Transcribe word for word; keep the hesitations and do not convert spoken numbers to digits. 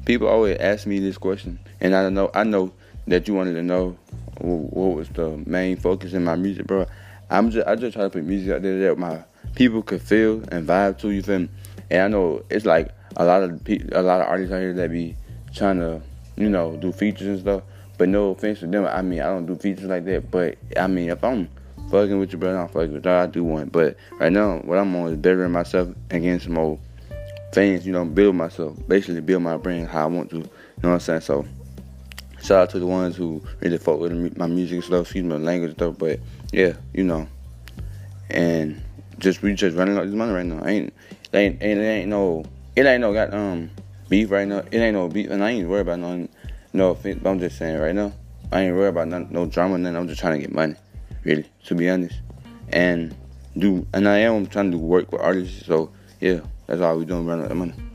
people always ask me this question, and I know I know that you wanted to know wh- what was the main focus in my music, bro. I'm just I just try to put music out there that my people could feel and vibe to. You feel me? And I know it's like a lot of pe- a lot of artists out here that be trying to, you know, do features and stuff. But no offense to them, I mean I don't do features like that. But I mean if I'm fucking with you, brother, I'm fucking with you. I do one. But right now, what I'm on is bettering myself and getting some more fans, you know, build myself, basically build my brand how I want to. You know what I'm saying? So shout out to the ones who really fuck with my music and stuff, excuse my language and stuff. But yeah, you know, and just we just running out this money right now. Ain't it ain't, ain't it ain't no it ain't no got um beef right now. It ain't no beef, and I ain't worried about no no offense. But I'm just saying right now, I ain't worried about no, no drama. Nothing. I'm just trying to get money, really, to be honest, and do and I am trying to do work with artists. So yeah, that's all we doing running out the money.